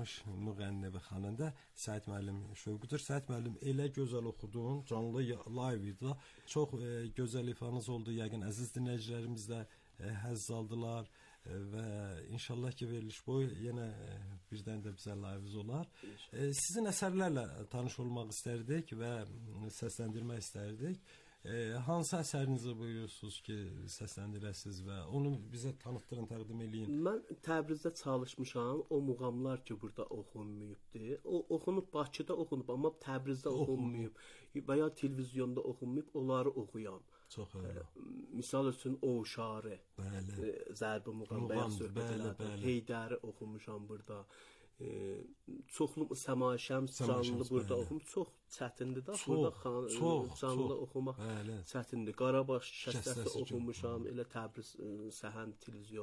tanınmış müğənni və xanəndə Səid müəllim Şövqüdür. Səid müəllim, elə gözəl oxudun, canlı live idi. Çox gözəl ifanız oldu. Yəqin əziz dinləyicilərimiz də həzz aldılar və inşallah ki veriliş boyu yenə birdən də bizə layihəniz olar. Sizin əsərlərlə tanış olmaq istərdik və səsləndirmək istərdik. Hansı əsərinizi buyurursunuz ki, səsləndirəsiniz və onu bizə tanıtdırın, təqdim eləyin. Mən Təbrizdə çalışmışam. O muğamlar ki, burada oxunmayıbdır. O oxunub, Bakıda oxunub, amma Təbrizdə oxunmayıb və ya televizyonda oxunmayıb, onları oxuyam. Çox elə. Misal üçün O Şarı, Zərbi muğam, bəyaz söhbətlərdən Heydəri oxumuşam burada. Çoxlu Səma Şəms canlı burada oxum çox çətindir də. Burada canlı oxumaq çətindir. Qarabaş şəxsiyyəti oxumuşam, elə Təbriz Səhənd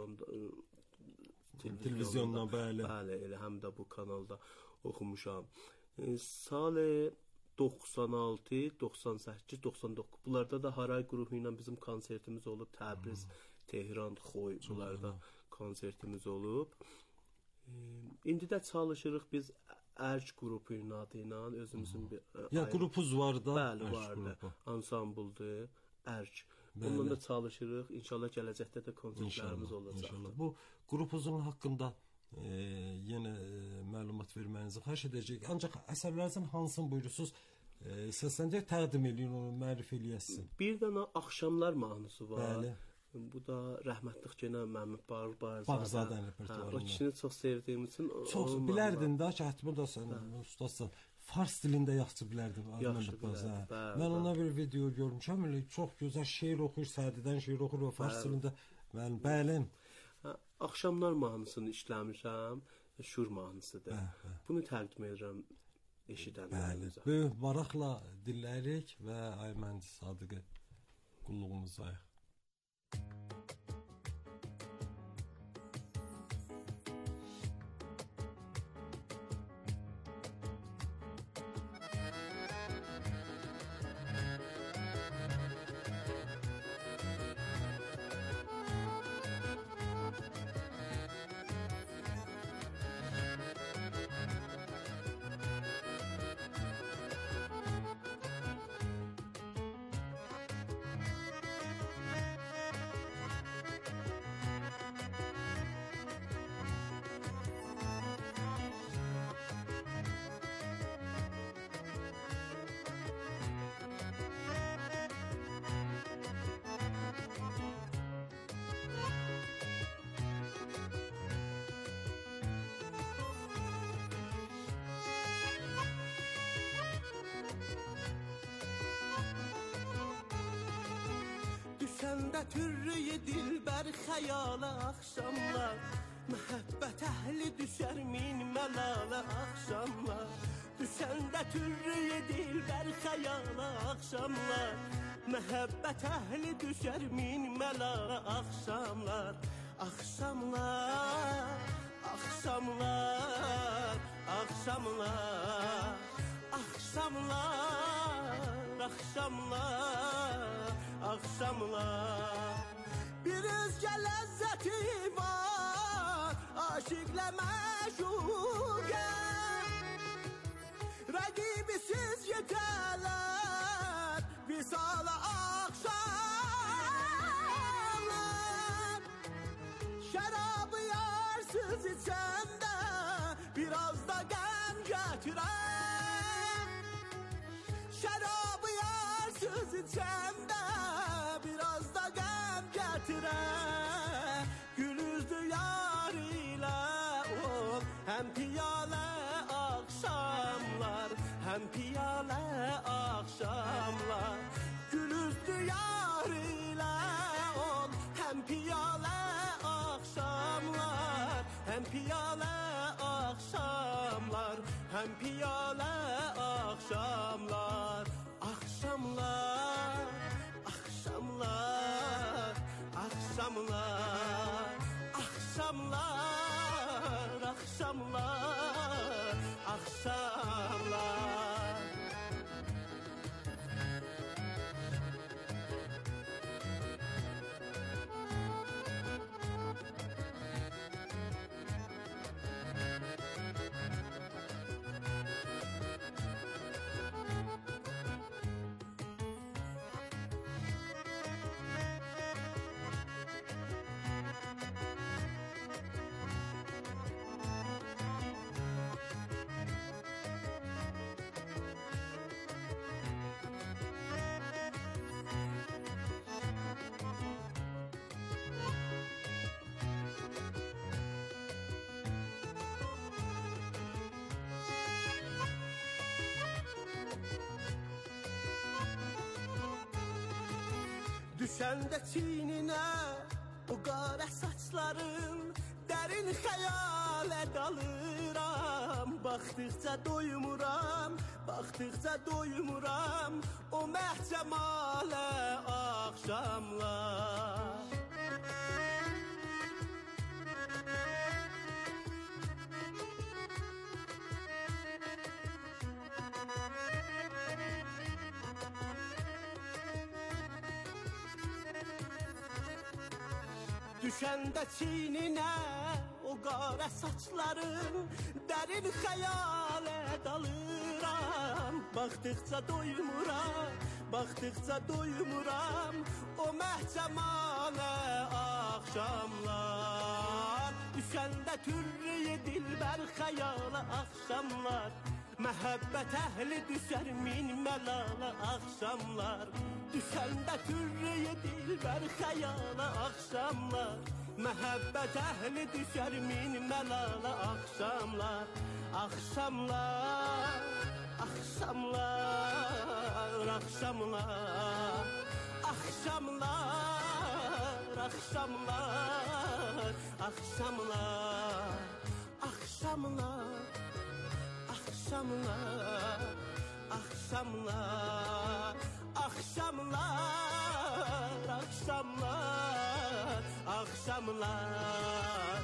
televizyondan bəli, elə həm də bu kanalda oxumuşam. Salı 96, 98, 99 bunlarda da Haray qrupu ilə bizim konsertimiz olub. Təbriz, Tehran, Xoy bunlarda konsertimiz olub. İndi də çalışırıq biz Ərc qrupu adı ilə özümüzün bir qrupuz var da. Bəli, var da. Ansambuldur, Ərc. Bununla da çalışırıq. İnşallah gələcəkdə də konsertlərimiz olacaq. İnşallah. Bu qrupuzun haqqında yenə məlumat verməyinizi xahiş edəcəyik. Ancaq əsərlərinizin hansını buyurursunuz? Səsləndirək, təqdim eləyin, onu mərif eləyəsin. Bir dənə Axşamlar mahnısı var. Bəli. Bu da rəhmətli Cənab Məmməd Bağzadənin repertuarından. O kişini çox sevdiyim üçün çox bilərdin də ki, hətta da sən ustasın. Fars dilində yaxşı bilərdim. Mən ona bir video görmüşəm, elə çox gözəl şeir oxuyur, Sədidən şeir oxuyur və fars dilində. Bəli. Axşamlar mahnısını işləmişəm, Şur mahnısıdır. Bunu təqdim edirəm eşidənlərimizə. Böyük maraqla dinləyirik və ay mühəndis Sadıqı qulluğumuzdayıq. Səndə türrüyü dilbər xəyala axşamlar, məhəbbət əhli düşər min məlalə axşamlar. Düşəndə türrüyü dilbər xəyala axşamlar, məhəbbət əhli düşər min məlalə axşamlar. Axşamlar, axşamlar, axşamlar, axşamlar, axşamlar, axşamlar. Bir özgə ləzzəti var, aşiqlə məşuqəm. Rəqibisiz yetələr, visala axşamlar. Şərabı yarsız içəndə, biraz da qəm gətirəm. Şərabı yarsız içəndə, biraz da qəm gətirəm. Gülüzdü yar ilə ol, həm piyalə axşamlar, həm piyalə axşamlar. Gülüzdü yar ilə ol, həm piyalə axşamlar, həm piyalə axşamlar, həm piyalə axşamlar. Axşamlar, axşamlar, axşamlar, axşamlar, axşamlar, axşamlar. Düşəndə çiyninə o qara saçların, dərin xəyalə dalıram. Baxdıqca doymuram, baxdıqca doymuram o məhcəmalə axşamlar. Düşəndə çiyninə o qara saçların, dərin xəyalə dalıram. Baxdıqca doymuram, baxdıqca doymuram o məhcəmalə axşamlar. Düşəndə türlüyü dilbər xəyala axşamlar. Məhəbbət əhli düşər min məlala axşamlar. Düşəndə türlüyü dilbər xəyala axşamlar. Məhəbbət əhli düşər min məlala axşamlar. Axşamlar, axşamlar, axşamlar. Axşamlar, axşamlar, axşamlar. Axşamlar, axşamlar, axşamlar. Axşamlar, axşamlar, axşamlar.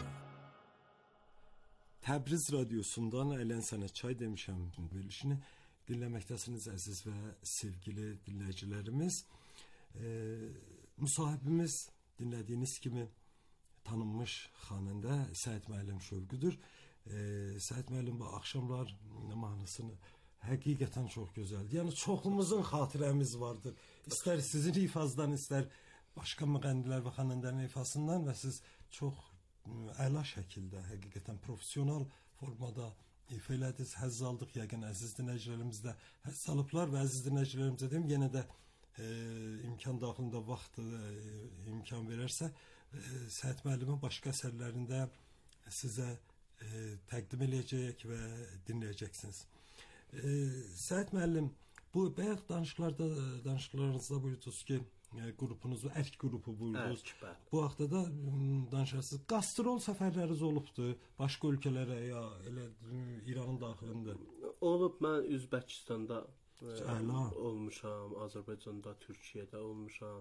Təbriz radiosundan Ələn Sənə Çay demişəm verilişini dinləməkdəsiniz əziz və sevgili dinləyicilərimiz. Müsahibimiz dinlədiyiniz kimi tanınmış xanəndə Səid müəllim Şövqüdür. Səid müəllim bu axşamlar mahnısını həqiqətən çox gözəldir. Yəni çoxumuzun xatirəmiz vardır. İstər sizin ifazdan, istər başqa müğənnilər və xanəndələrin ifasından və siz çox əla şəkildə, həqiqətən professional formada ifa elədiniz, həzz aldıq. Yəqin əziz dinləyicilərimiz də həzz alıblar və əziz dinləyicilərimizə deyim, yenə də imkan daxilində vaxt imkan verərsə, Səid müəllimin başqa əsərlərində sizə təqdim eləyəcəyik və dinləyəcəksiniz. Səid müəllim, bu bayaq danışıqlarınızda buyurdunuz ki, qrupunuzu Ərk qrupu buyurdunuz. Bu haqda da danışarsınız. Qastrol səfərləriniz olubdu başqa ölkələrə ya elə İranın daxilində? Olub, mən Üzbəkistanda olmuşam, Azərbaycanda, Türkiyədə olmuşam.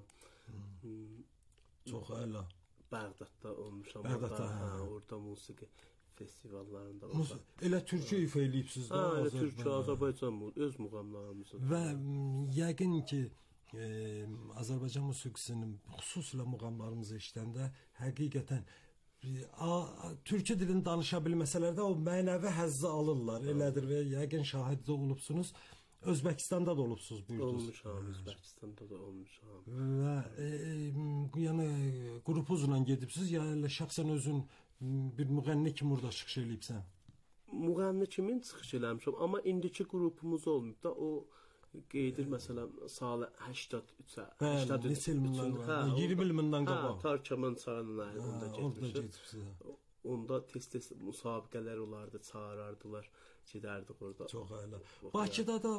Çox əla. Bağdadda olmuşam. Orada musiqi festivallarında olmuşam. Elə Türkiyə ifa eləyibsiniz də? Elə Türkiyə, Azərbaycan öz muğamlarımızı. Və yəqin ki, Azərbaycan musiqisinin xüsusilə muğamlarımızı eşidəndə həqiqətən Türkçə dilini danışa bilməsələr də o mənəvi həzzi alırlar, elədir və yəqin şahid olubsunuz. Özbəkistanda da olubsunuz buyurdunuz. Olmuşam, Özbəkistanda da olmuşam. Və yəni qrupuzla gedibsiz, yəni şəxsən özün bir müğənni kimi orada çıxış eləyibsən? Müğənni kimi çıxış eləmişəm, amma indiki qrupumuz olmayıb da, o qeydir məsələn salı 83-ə. Bəli, neçə il bundan var? 20 il bundan qabaq. Tarkaman çayının onda getmişəm. Onda tez-tez müsabiqələr olardı, çağırardılar, gedərdik orada. Çox əla. Bakıda da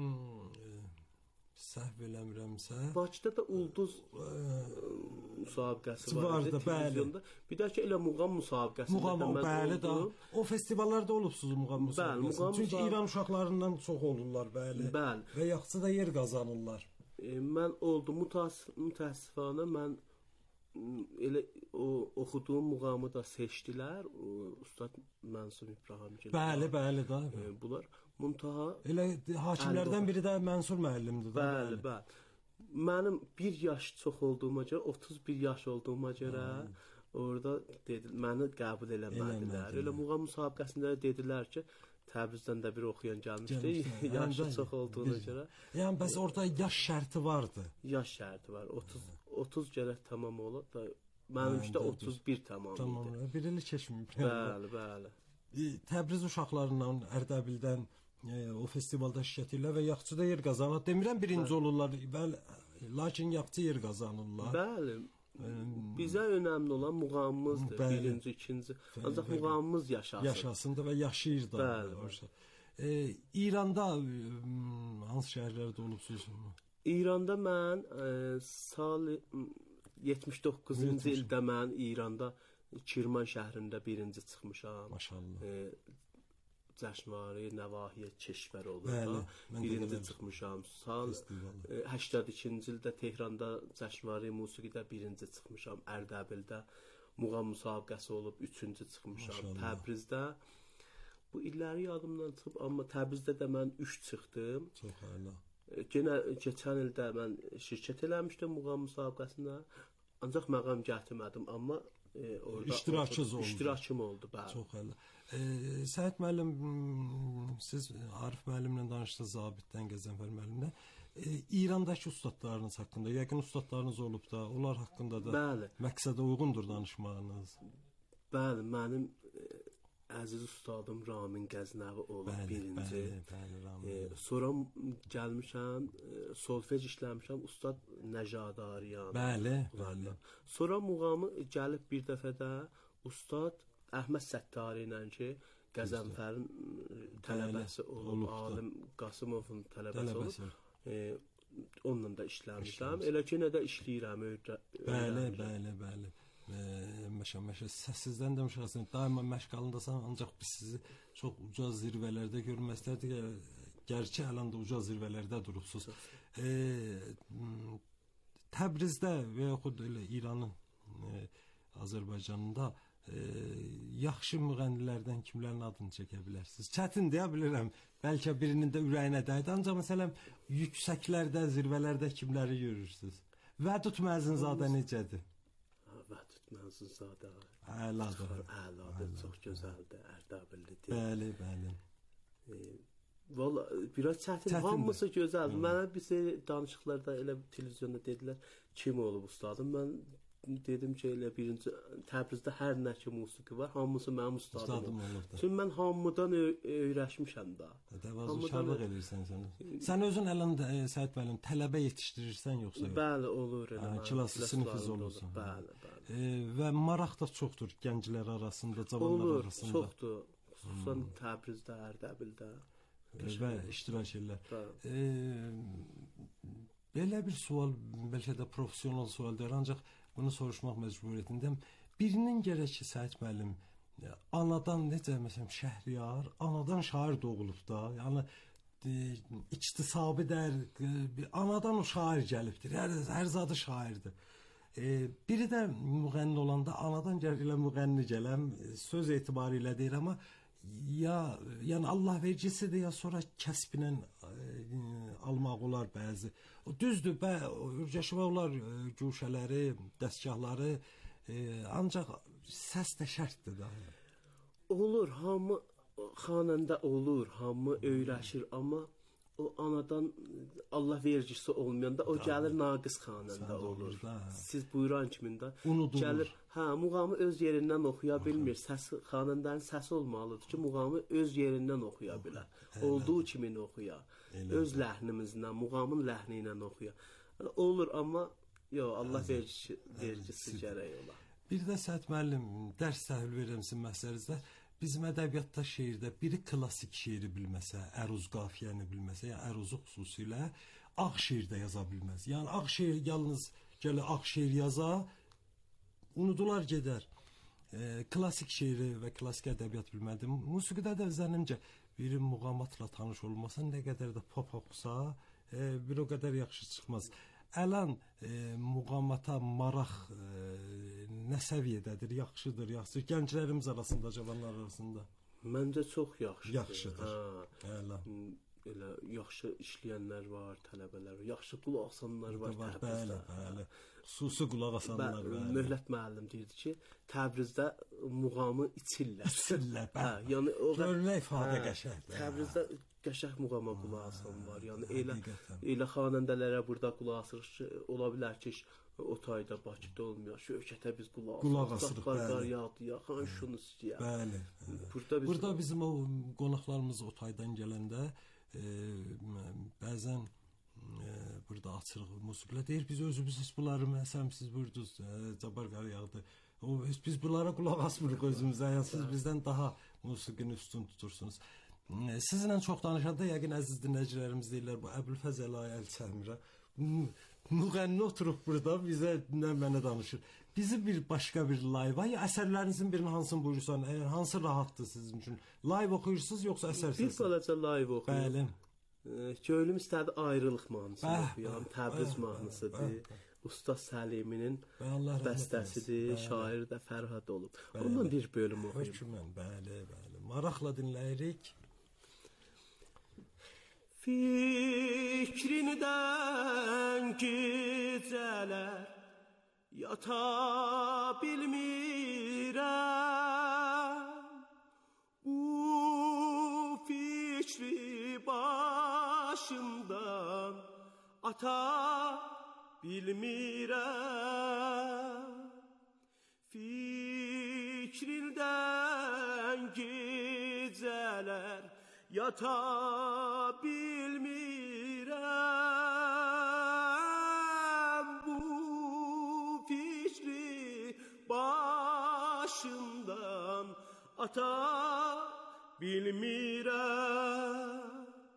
səhv eləmirəmsə, Bakıda da ulduz müsabiqəsi vardı, bəli. Bir də ki elə muğam müsabiqəsi. Muğam, bəli da. O festivallarda olubsunuz muğam müsabiqəsi. Çünki İran uşaqlarından çox olurlar, bəli. Bəli. Və yaxşı da yer qazanırlar. Mən oldum mütəəssifanə, mən elə o oxuduğum muğamı da seçdilər. Ustad Mənsur İbrahimgil. Bəli, bəli da. Bunlar Muntaha elə hakimlərdən biri də Mənsur müəllimdir da. Bəli, bəli. Mənim 1 yaş çox olduğuma görə, 31 yaş olduğuma görə orada məni qəbul eləmədilər. Elə muğam müsabiqəsində dedilər ki, Təbrizdən də bir oxuyan gəlmişdi, yaşı çox olduğuna görə. Yəni bəs orada yaş şərti vardı. Yaş şərti var. 30 gərək tamam olur da mənimki də 31 tamam idi. Tamam, bir il keçməyib. Bəli, bəli. Təbriz uşaqlarından Ərdəbildən o festivalda iştirak edirlər və yaxşı da yer qazanır. Demirəm birinci olurlar, bəli, lakin yaxşı yer qazanırlar. Bəli. Bizə önəmli olan muğamımızdır. Birinci, ikinci. Ancaq muğamımız yaşasın. Yaşasın da və yaşayır da. Bəli. İranda hansı şəhərlərdə olubsunuz? İranda mən sal 79-cu ildə mən İranda Kirman şəhrində birinci çıxmışam. Maşallah. Cəşnvari, Nəvahiyə, Keşvər olur. Bəli, birinci çıxmışam. Sal 82-ci ildə Tehranda Cəşnvari musiqidə birinci çıxmışam. Ərdəbildə muğam müsabiqəsi olub 3-cü çıxmışam. Təbrizdə bu illəri yadımdan çıxıb, amma Təbrizdə də mən 3 çıxdım. Çox əla. Yenə keçən ildə mən şirkət eləmişdim muğam müsabiqəsində. Ancaq məqam gətirmədim, amma orada iştirakım oldu. Bəli. Çox əla. Səhət müəllim, siz Arif müəllimlə danışdınız, Zabitdən, Qəzənfər müəllimlə. İrandakı ustadlarınız haqqında, yəqin ustadlarınız olub da, onlar haqqında da bəli, məqsədə uyğundur danışmağınız. Bəli, mənim əziz ustadım Ramin Qəznəvi olub birinci. Bəli, sonra gəlmişəm, solfej işləmişəm, ustad Nəcadariyan. Bəli. Sonra muğamı gəlib bir dəfə də ustad Əhməd Səttari ilə ki, Qəzənfərin tələbəsi olub, Alim Qasımovun tələbəsi olub. Onunla da işləmişəm. Elə ki, nə də işləyirəm. Bəli. Məşə səssizdən də müşahəsiniz. Daima məşğalındasan, ancaq biz sizi çox uca zirvələrdə görmək istərdik. Gerçi əlində uca zirvələrdə duruqsuz. Təbrizdə və yaxud elə İranın, Azərbaycanında yaxşı müğənnilərdən kimlərin adını çəkə bilərsiniz? Çətin deyə bilirəm. Bəlkə birinin də ürəyinə dəydi. Ancaq məsələn, yüksəklərdə, zirvələrdə kimləri görürsünüz? Vədud Məzinzadə necədir? Vədud Məzinzadə əladır. Çox gözəldir, Ərdəbillidir. Bəli. Valla biraz çətin. Hamısı gözəldir. Mənə bir danışıqlarda elə televizyonda dedilər, kim olub ustadım? Mən dedim ki, elə birinci Təbrizdə hər nə ki musiqi var, hamısı mənim ustadım olub. Çünki mən hamıdan öyrəşmişəm də. Şadlıq edirsən sən. Sən özün əlində Səhət müəllim tələbə yetişdirirsən yoxsa yox? Bəli, olur elə. Klaslı sinifiniz olursa. Bəli. Və maraq da çoxdur gənclər arasında, cavanlar arasında. Olur, çoxdur. Xüsusən Təbrizdə, Ərdəbildə. Və iştirak edirlər. Belə bir sual, bəlkə də professional sual deyil, ancaq bunu soruşmaq məcburiyyətindəyəm. Birinin gərək ki, Səhət müəllim, anadan necə, məsələn, Şəhriyar, anadan şair doğulub da, yəni iktisabi dər, anadan o şair gəlibdir, hər zadı şairdir. Biri də müğənni olanda, anadan elə müğənni gələm, söz etibarı ilə deyir, amma yəni Allah vericisidir, ya sonra kəsbinə almaq olar bəzi. Düzdür, ürgəşmə olar güşələri, dəstgahları, ancaq səs də şərtdir da. Olur, hamı xanəndə olur, hamı öyrəşir, amma o anadan Allah vericisi olmayanda o gəlir naqis xanəndə olur. Siz buyuran kimində gəlir, muğamı öz yerindən oxuya bilmir. Xanəndənin səsi olmalıdır ki, muğamı öz yerindən oxuya bilər. Olduğu kimi oxuya. Öz ləhnimizlə, muğamın ləhni ilə oxuya. Olur, amma Allah vericisi gərək olar. Bir də Səhət müəllim, dərs təhvil verirəmsin məhsərinizdə. Bizim ədəbiyyatda şeirdə biri klassik şeiri bilməsə, əruz qafiyəni bilməsə, ya əruzu xüsusilə ağ şeirdə yaza bilməz. Yəni ağ şeir yalnız gələ ağ şeir yaza, unudular gedər. Klassik şeiri və klassik ədəbiyyat bilmədi. Musiqidə də zənnimcə biri muğamatla tanış olmasa, nə qədər də pop oxusa, bir o qədər yaxşı çıxmaz. Ələn muğamata maraq nə səviyyədədir, yaxşıdır, yaxşı. Gənclərimiz arasında, cavanlar arasında. Məncə çox yaxşıdır. Yaxşıdır. Elə yaxşı işləyənlər var, tələbələr, yaxşı qulaq asanlar var Təbrizdə. Bəli. Xüsusi qulaq asanlar var. Möhlət müəllim deyirdi ki, Təbrizdə muğamı içirlər. Bəli. Yəni o görünə ifadə qəşəngdir. Təbrizdə qəşəng muğama qulaq asan var. Yəni elə xanəndələrə burada qulaq asırıq ki, ola bilər ki, o tayda Bakıda olmuyor. Şövkətə biz qulaq asırıq. Bəli. Yaxın şunu istəyir. Bəli. Burada bizim o qonaqlarımız o taydan gələndə bəzən burada açırıq musiqilə deyir, biz özümüz bunları məsəlsiz buyurdunuz, Cabbar Qarayağdı. Biz bunlara qulaq asmırıq özümüzə, yəni siz bizdən daha musiqini üstün tutursunuz. Sizinlə çox danışanda yəqin əziz dinləyicilərimiz deyirlər, bu Əbülfəz Əlayi Əlçəmirə, müğənni oturub burada bizə mənə danışır. Bizi bir başqa bir live, ya əsərlərinizin birini hansını buyursan, hansı rahatdır sizin üçün? Live oxuyursunuz yoxsa əsər Bir balaca live oxuyuram. Bəli. Könlüm istədi ayrılıq mahnısını oxuyam. Təbriz mahnısıdır. Usta Səliminin bəstəsidir. Şair də Fərhad olub. Ondan bir bölüm oxuyum. Hökmən, bəli. Maraqla dinləyirik. Fikrindən gecələr yata bilmirəm, bu fikri başımdan ata bilmirəm. Fikrindən gecələr yata bilmirəm, bu fikri başımdan ata bilmirəm.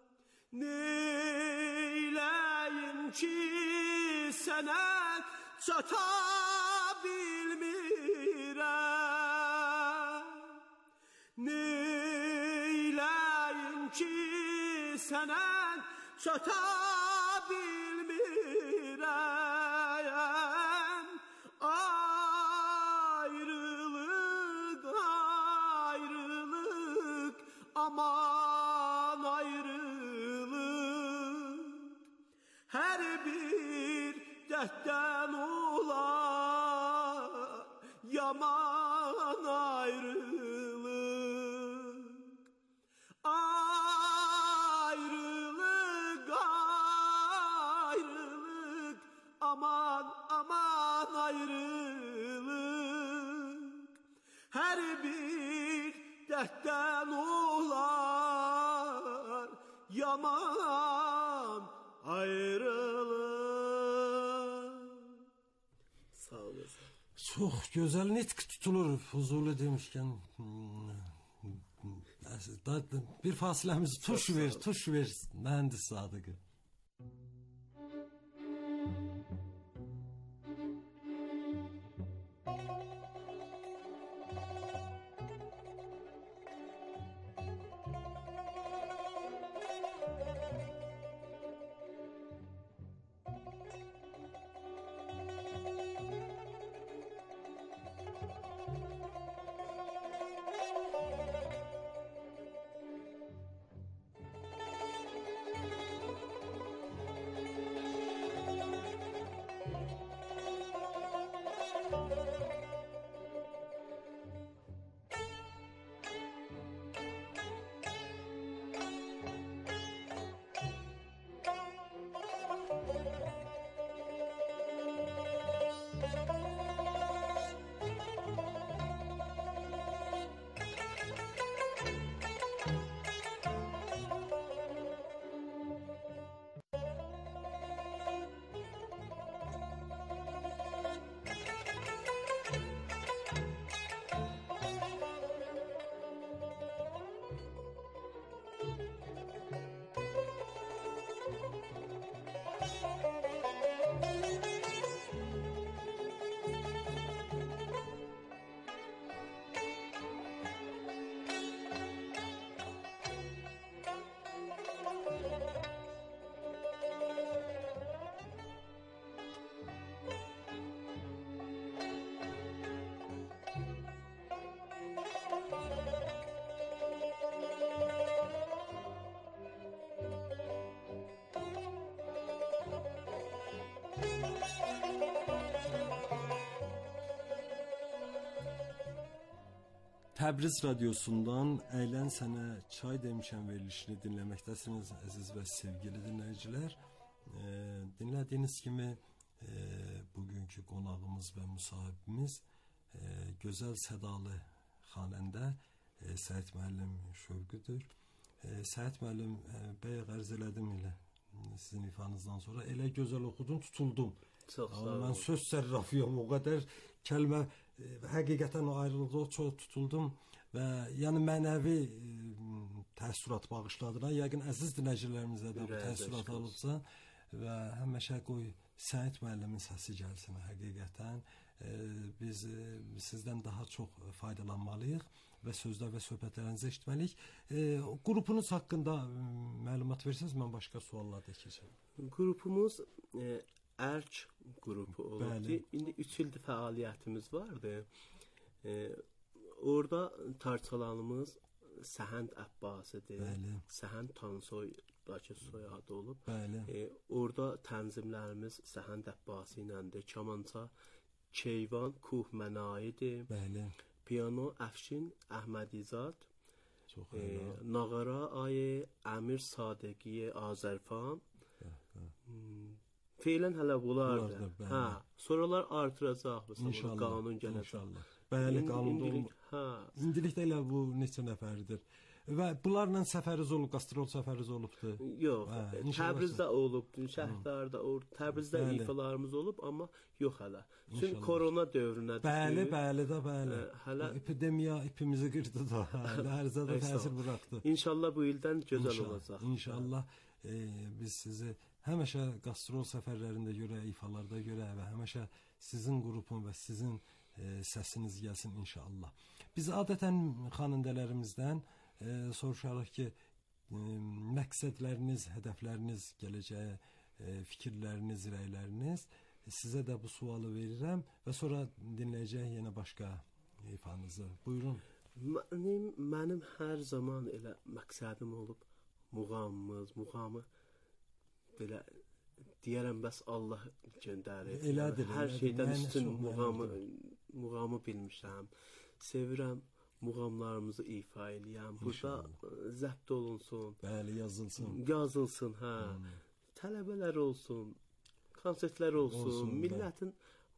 Neyləyim ki sənə çata bilmirəm, neyləyim ki sənə çata bilmirəm. Ayrılıq, ayrılıq, aman ayrılıq, hər bir dərddən olar yaman ayrılıq. Ayrılıq, ayrılıq, aman aman ayrılıq, hər bir dərddən olar yaman ayrılıq. Sağ olasın. Çox gözəl nitq tutulur Fuzuli demişkən. Bir fasiləmiz tuş ver, mühəndis Sadıqı. Təbriz radiosundan Əylən sənə çay demişəm verilişini dinləməkdəsiniz əziz və sevgili dinləyicilər. Dinlədiyiniz kimi bugünkü qonağımız və müsahibimiz gözəl sədalı xanəndə Səhət müəllim Şövqüdür. Səhət müəllim bəyə qərz elədim elə sizin ifanızdan sonra elə gözəl oxudun, tutuldum. Çox sağ olun. Mən söz sərrafıyam, o qədər kəlmə həqiqətən o ayrılıqda çox tutuldum və yəni mənəvi təəssürat bağışladılar. Yəqin əziz dinləyicilərimizə də bu təəssürat alıbsa və həmişə qoy Səid müəllimin səsi gəlsin həqiqətən. Biz sizdən daha çox faydalanmalıyıq və sözlər və söhbətlərinizi eşitməliyik. Qrupunuz haqqında məlumat versəz, mən başqa suallar da keçəcəm. Qrupumuz Ərç qrupu olub. İndi 3 ildir fəaliyyətimiz vardı. Orada tarçalanımız Səhənd Əbbasidir. Səhənd Tansoydakı soyadı olub. Orada tənzimlərimiz Səhənd Əbbasi iləndir. Kamança Keyvan Kuh Mənayidir. Piano Əfşin Əhmədizad. Nağara Ayə Əmir Sadəqiyə Azərfan. Feylən hələ bunlardır. Sonralar artıracaq. İnşallah. Qanun gələcək. Bəli, qanunda olmur. İndilikdə elə bu neçə nəfərdir. Və bunlarla səfəriz olub, qastrol səfəriz olubdur. Yox, Təbrizdə olubdur, Şəhdarda, Təbrizdə ifalarımız olub, amma yox hələ. Çünki korona dövrünə düşdü. Bəli. Hələ epidemiya ipimizi qırdı da, hər zada təsir buraxdı. İnşallah bu ildən gözəl olacaq. İnşallah biz sizi həmişə qastrol səfərlərində görə, ifalarda görə və həmişə sizin qrupun və sizin səsiniz gəlsin inşallah. Biz adətən xanəndələrimizdən soruşarıq ki, məqsədləriniz, hədəfləriniz, gələcəyə fikirləriniz, rəyləriniz. Sizə də bu sualı verirəm və sonra dinləyəcək yenə başqa ifanızı. Buyurun. Mənim hər zaman elə məqsədim olub muğamı belə deyərəm, bəs Allah göndərir. Elədir. Hər şeydən üstün muğamı bilmişəm. Sevirəm muğamlarımızı ifa eləyəm. Burada zəbt olunsun. Bəli, yazılsın. Yazılsın, hə. Tələbələr olsun, konsertlər olsun, millətin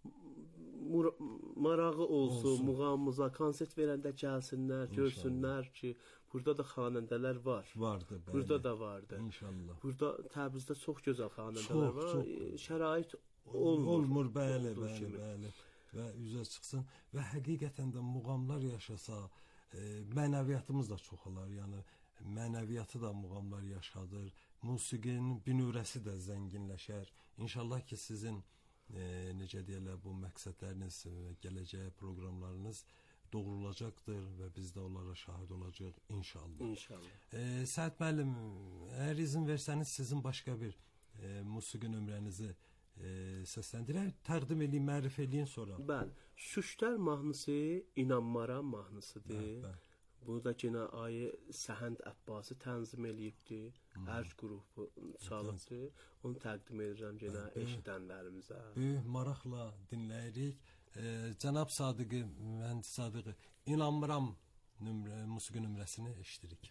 marağı olsun muğamımıza, konsert verəndə gəlsinlər, görsünlər ki, burada da xanəndələr var. Vardı, bəli. Burada da vardı. İnşallah. Burada Təbrizdə çox gözəl xanəndələr var. Şərait olmur. Bəli. Və üzə çıxsın və həqiqətən də muğamlar yaşasa, mənəviyyatımız da çoxalar. Yəni mənəviyyatı da muğamlar yaşadır. Musiqinin bünövrəsi də zənginləşər. İnşallah ki, sizin necə deyirlər, bu məqsədləriniz, gələcək proqramlarınız doğrulacaqdır və biz də onlara şahid olacağıq inşallah. Səid müəllim, əgər izin versəniz sizin başqa bir musiqi nömrənizi səsləndirək, təqdim edin, mərif edin sonra. Bəli, Şüştər mahnısı İnanmaram mahnısıdır. Bu da yenə Ayə Səhənd Əbbasi tənzim eləyibdir. Ərç qrupu çalıbdır. Onu təqdim edirəm yenə eşidənlərimizə. Böyük maraqla dinləyirik. Cənab Sadiqi, mühəndis Sadiqi, İnanmıram musiqi nömrəsini eşidirik.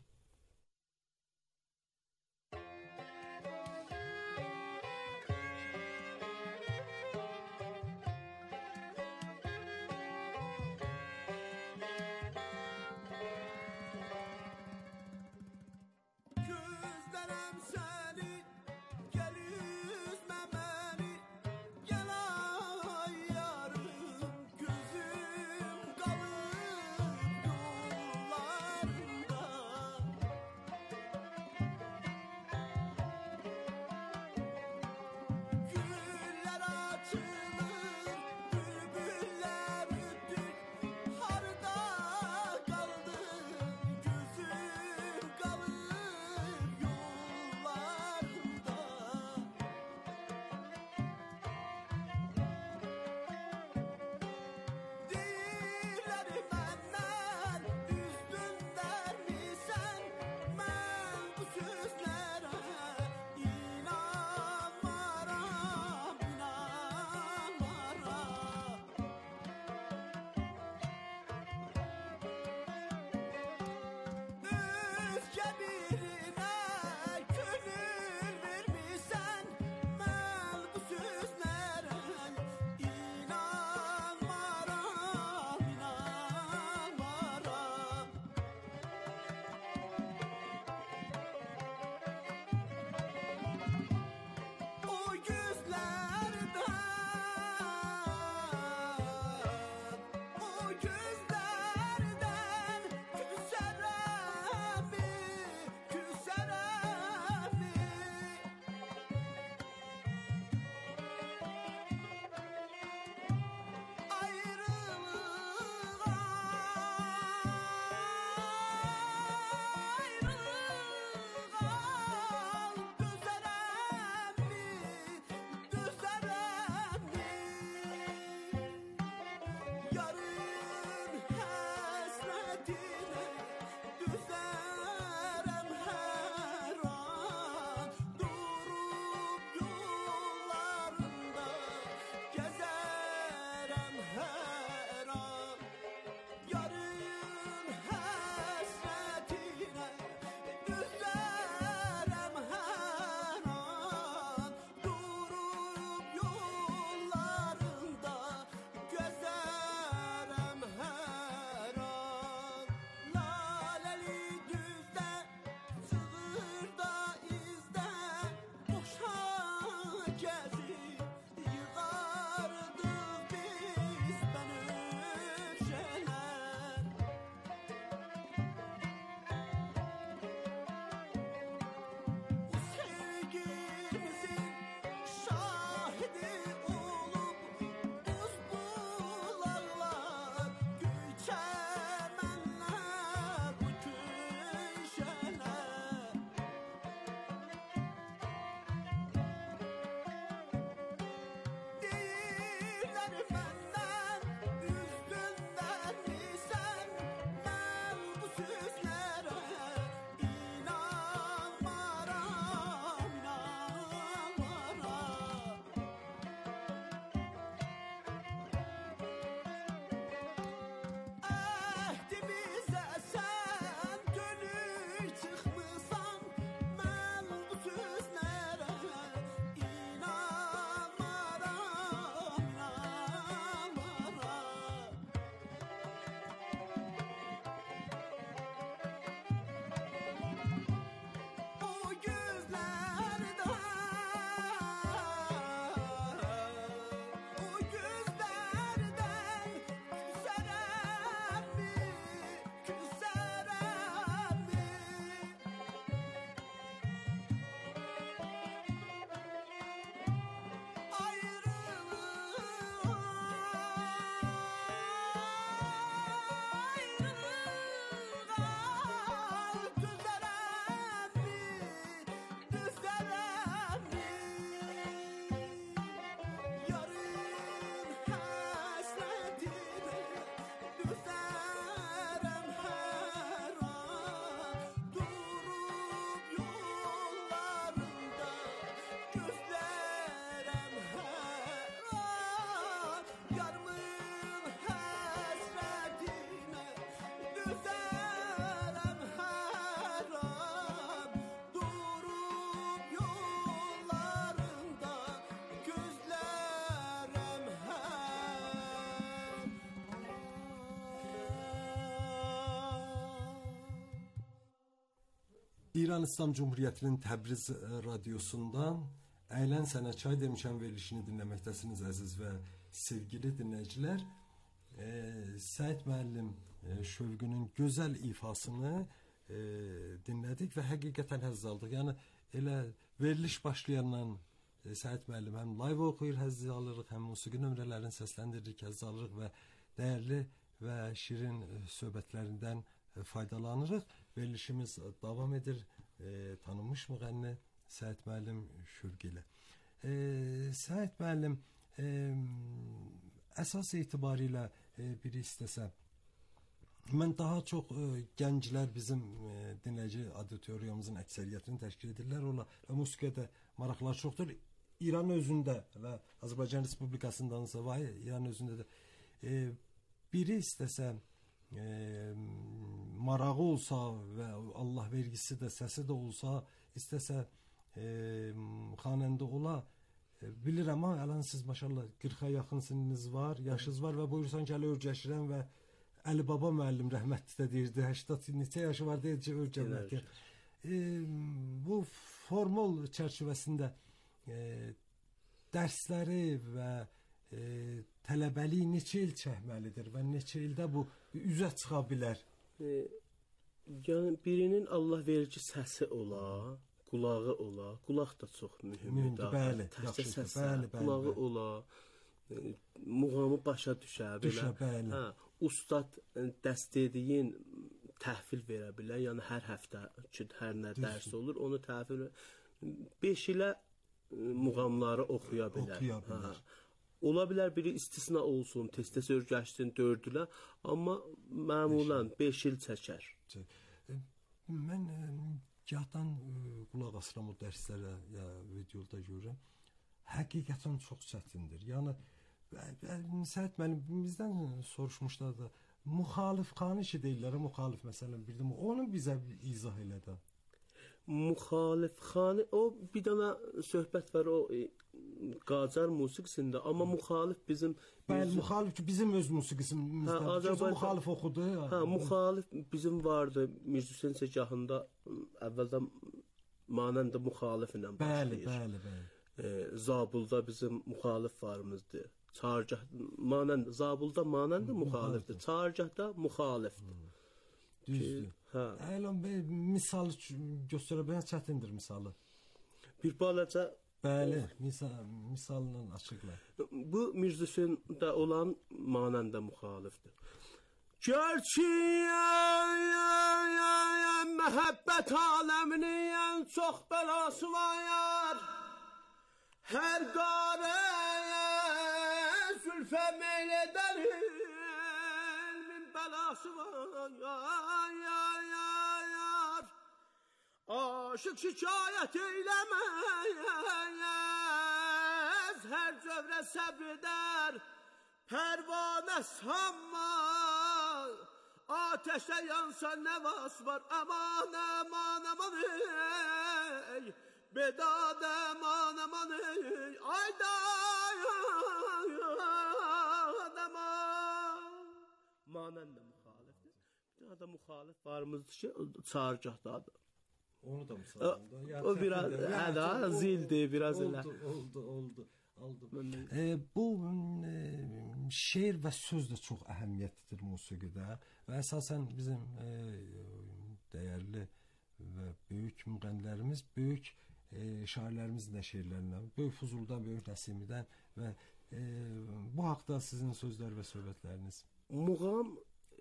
İran İslam Cumhuriyeti'nin Təbriz radyosundan Əylən Sənə Çay demişəm verilişini dinləməkdəsiniz əziz və sevgili dinləyicilər. Səid müəllim Şövqünün gözəl ifasını dinlədik və həqiqətən həzz aldıq. Yəni elə veriliş başlayandan Səid müəllim həm live oxuyur, həzz alırıq, həm musiqi nömrələrini səsləndiririk, həzz alırıq və dəyərli və şirin söhbətlərindən faydalanırıq. Verilişimiz davam edir. Tanınmış müğənni Səid müəllim Şövqü ilə. Səid müəllim, əsas etibarilə biri istəsə, mən daha çox gənclər bizim dinləyici auditoriyamızın əksəriyyətini təşkil edirlər. Onlar və musiqidə maraqlar çoxdur. İran özündə və Azərbaycan Respublikasındansa var, İran özündə də biri istəsə marağı olsa və Allah vergisi də, səsi də olsa, istəsə xanəndə ola, bilirəm ha, ələn siz maşallah 40-a yaxın sininiz var, yaşınız var və buyursan ki, hələ örgəşirəm və Əli Baba müəllim rəhmətli də deyirdi, 80 neçə yaşı var deyici örgəmək. Bu formal çərçivəsində dərsləri və tələbəlik neçə il çəkməlidir və neçə ildə bu üzə çıxa bilər? Yəni birinin Allah verici səsi ola, qulağı ola, qulaq da çox mühümdür. Bəli, yaxşıdır. Bəli, qulağı ola, muğamı başa düşə belə. Hə, ustad dəstədiyin təhvil verə bilər. Yəni hər həftə hər nə dərs olur, onu təhvil 5 ilə muğamları oxuya bilər. Ola bilər biri istisna olsun, tez-tez örgəşsin 4 ilə, amma məmulən 5 il çəkər. Mən gahdan qulaq asıram o dərslərə ya videoda görürəm. Həqiqətən çox çətindir. Yəni Səid müəllim bizdən soruşmuşlar da, müxalifxanə işi deyirlər, müxalif məsələn bir də onu bizə izah elə də. Müxalifxanə, o bir dənə söhbət var o Qacar musiqisində, amma müxalif bizim... Bəli, müxalif ki, bizim öz musiqisimizdə, bizim müxalif oxudu. Hə, müxalif bizim vardı, Mirzə Hüseyn Segahında əvvəldən manəndə müxalif ilə başlayır. Bəli. Zabulda bizim müxalif varımızdır. Zabulda manəndə müxalifdir, Çargahda müxalifdir. Düzdür. Ələn bəy, misal göstərə bilən çətindir misalı. Bir balaca... Bəli, misalla açıqla. Bu Mirzə Hüseyndə olan manəndə müxalifdir. Gör ki, məhəbbət aləminin ən çox bəlası var. Hər qarəyə zülfə meyl edərim, min bəlası var. Aşıq şikayət eyləməz, hər cövrə səbr edər, pərvanə sanmaz, ateşə yansa nəvas var, aman, aman, aman, ey, bedad, aman, aman, ey, ayda, aman. Manən də müxalifdir. Bir daha da müxalif varımızdır ki, Çargahdadır. Onu da misalında. O biraz zildi, biraz elə. Oldu. Bu şeir və söz də çox əhəmiyyətlidir musiqidə və əsasən bizim dəyərli və böyük müğənnilərimiz, böyük şairlərimizin də şeirlərindən, böyük Fuzuldan, böyük Nəsimidən və bu haqda sizin sözlər və söhbətləriniz. Muğam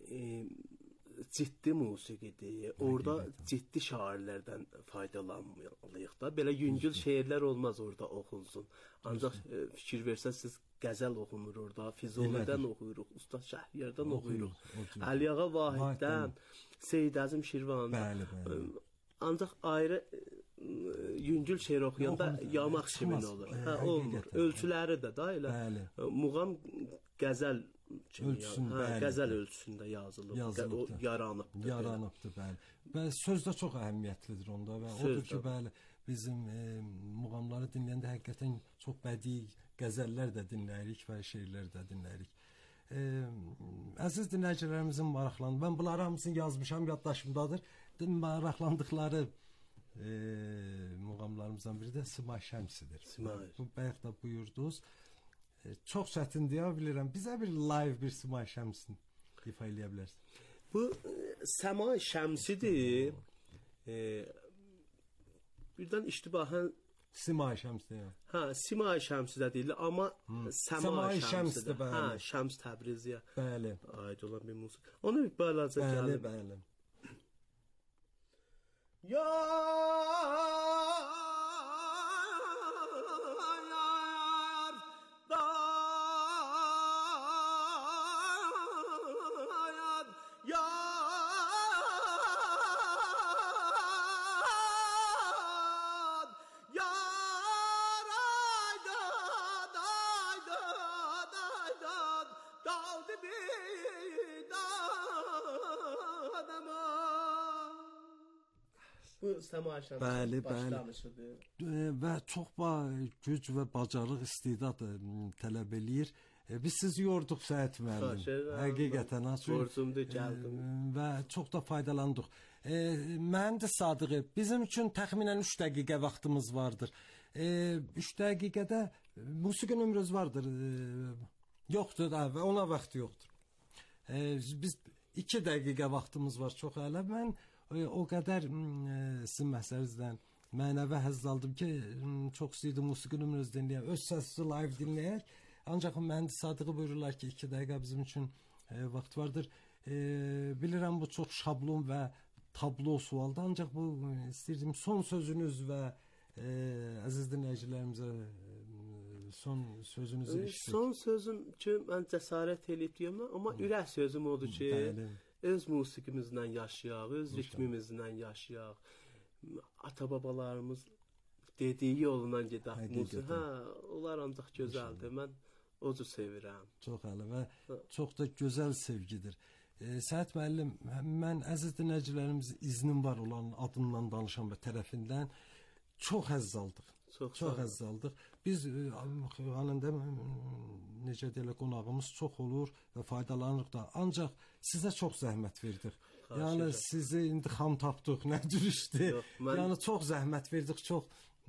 ciddi musiqidir. Orada ciddi şairlərdən faydalanmalıyıq da. Belə yüngül şeirlər olmaz orada oxunsun. Ancaq fikir versəz siz qəzəl oxunur orada, Füzulidən oxuyuruq, Ustad Şəhriyardan oxuyuruq, Əliağa Vahiddən, Seyid Əzim Şirvandan. Ancaq ayrı yüngül şeir oxuyanda yamaq kimin olur. Olmur. Ölçüləri də da elə. Muğam qəzəl qəzəl ölçüsündə yazılıb, yaranıbdır, bəli. Və söz də çox əhəmiyyətlidir onda və odur ki, bəli, bizim muğamları dinləyəndə həqiqətən çox bədii qəzəllər də dinləyirik və şeirlər də dinləyirik. Əziz dinləyicilərimizin maraqlandığı, mən bunları hamısını yazmışam, yaddaşımdadır. Maraqlandıqları muğamlarımızdan biri də Simay Şəmsidir. Simay. Bu bayaq da buyurdunuz. Çox çətin deyə bilirəm. Bizə bir live bir Simay Şəmsin ifa eləyə bilərsiniz. Bu Səma Şəmsidir. Birdən iştibahan Simay Şəmsdir. Ha, Simay Şəmsi də deyilir, amma Səma Şəmsidir. Ha, Şəms Təbriziyə. Bəli. Aid olan bir musiqi. Onu bir balaca gəlib. Bəli. Bu Səma Şəmsi başlamışıdır. Və çox güc və bacarıq, istedad tələb eləyir. Biz sizi yorduq Səyid müəllim. Həqiqətən borcumdur, gəldim. Və çox da faydalandıq. Mühəndis Sadığı, bizim üçün təxminən 3 dəqiqə vaxtımız vardır. 3 dəqiqədə musiqi nömrəsi vardır. Yoxdur da və ona vaxt yoxdur. Biz 2 dəqiqə vaxtımız var çox əla. Mən o qədər sizin məsələnizdən mənəvi həzz aldım ki, çox istəyirdim musiqi nömrəsi dinləyək, öz səsini live dinləyək. Ancaq mühəndis Sadığı buyururlar ki, 2 dəqiqə bizim üçün vaxt vardır. Bilirəm bu çox şablon və tablo sualdır, ancaq bu istəyirdim son sözünüz və əziz dinləyicilərimizə son sözünüzü eşitdik. Son sözüm ki, mən cəsarət eləyib deyəm, amma ürək sözüm odur ki, öz musiqimizlə yaşayaq, öz ritmimizlə yaşayaq. Ata-babalarımız dediyi yolundan gedək. Onlar ancaq gözəldir. Mən o cür sevirəm. Çox əla və çox da gözəl sevgidir. Səyid müəllim, mən əziz dinləyicilərimizin iznim var olan adından danışan və tərəfindən çox həzz aldıq. Çox həzz aldıq. Biz anında necə deyirlər, qonağımız çox olur və faydalanırıq da. Ancaq sizə çox zəhmət verdik. Yəni sizi indi xam tapdıq, nə dürüstdür. Yəni çox zəhmət verdik, çox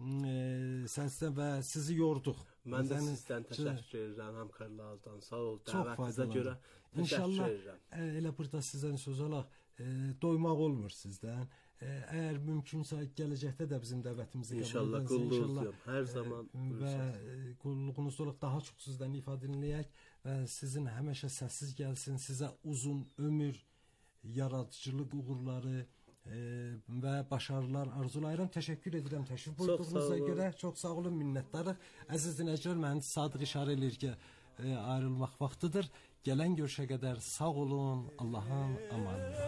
səndən və sizi yorduq. Mən də sizdən təşəkkür edirəm, həmkarlardan. Sağ ol, dəvətinizə görə İnşallah elə burada sizdən söz alaq, doymaq olmur sizdən. Əgər mümkünsə gələcəkdə də bizim dəvətimizi İnşallah qulluğunuzdur. Hər zaman və qulluğunuzda olaq, daha çox sizdən ifadə dinləyək və sizin həmişə səssiz gəlsin, sizə uzun ömür, yaradıcılıq uğurları və başarılar arzulayıram. Təşəkkür edirəm təşrif buyurduğunuza görə. Çox sağ olun, minnətdarıq. Əziz dinləyicilər, mühəndis Sadıq işarə eləyir ki, ayrılmaq vaxtıdır. Gələn görüşə qədər sağ olun, Allahın amanında.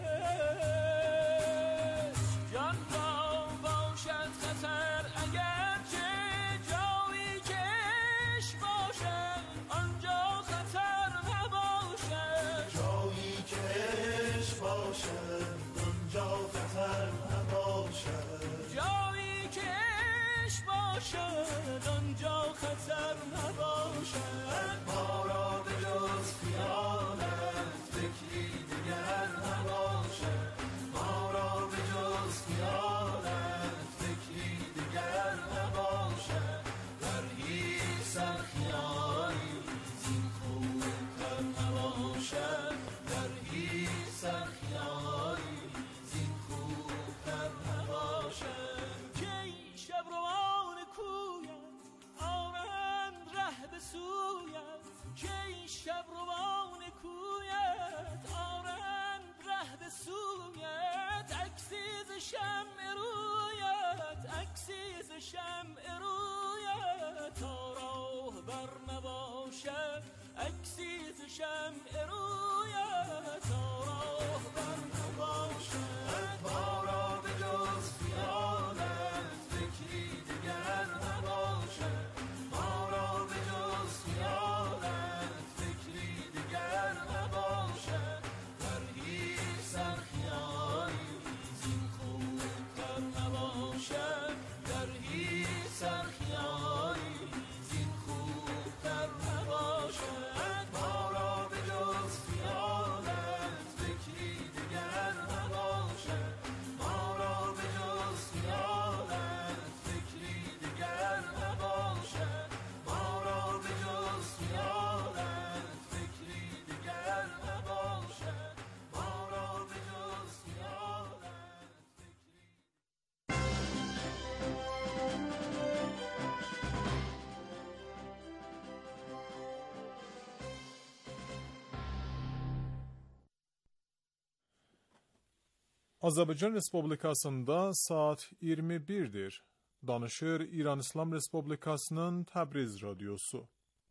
Azərbaycan Respublikasında saat 21'dir. Danışır İran İslam Respublikasının Təbriz Radyosu.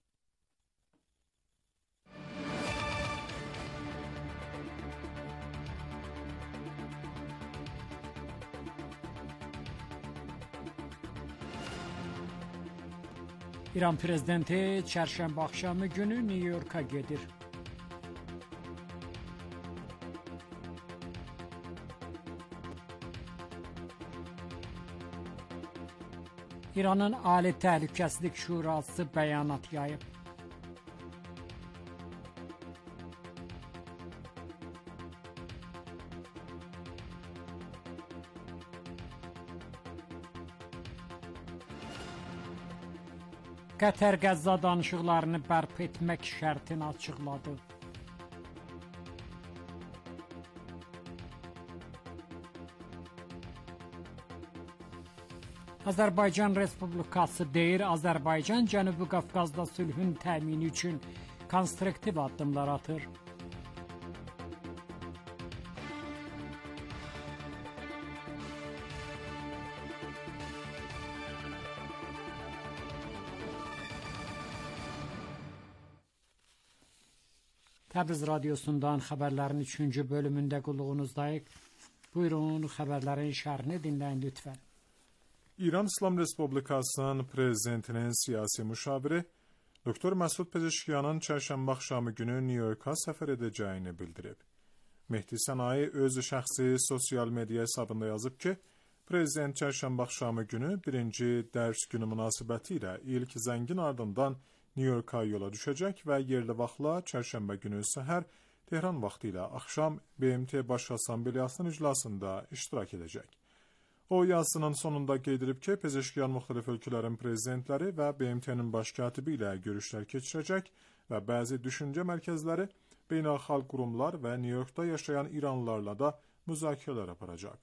İran prezidenti çərşənbə axşamı günü New York'a gedir. İranın Ali Təhlükəsizlik Şurası bəyanat yayıb. Qətər Qəzza danışıqlarını bərpa etmək şərtini açıqladı. Azərbaycan Respublikası deyir, Azərbaycan Cənubi Qafqazda sülhün təmini üçün konstruktiv addımlar atır. Təbriz Radyosundan xəbərlərin 3-cü bölümündə qulluğunuzdayıq. Buyurun, xəbərlərin şərhini dinləyin lütfən. İran İslam Respublikasının prezidentinin siyasi müşaviri Doktor Məsud Pezeşkiyanın çərşənbə axşamı günü New York'a səfər edəcəyini bildirib. Mehdi Sənayi öz şəxsi sosial media hesabında yazıb ki, prezident çərşənbə axşamı günü birinci dərs günü münasibəti ilə ilk zəngin ardından New York'a yola düşəcək və yerli vaxtla çərşənbə günü səhər Tehran vaxtı ilə axşam BMT Baş Assambleyasının iclasında iştirak edəcək. O yazısının sonunda qeyd edib ki, Pezeşkiyan müxtəlif ölkələrin prezidentləri və BMT-nin baş katibi ilə görüşlər keçirəcək və bəzi düşüncə mərkəzləri, beynəlxalq qurumlar və New York'da yaşayan İranlılarla da müzakirələr aparacaq.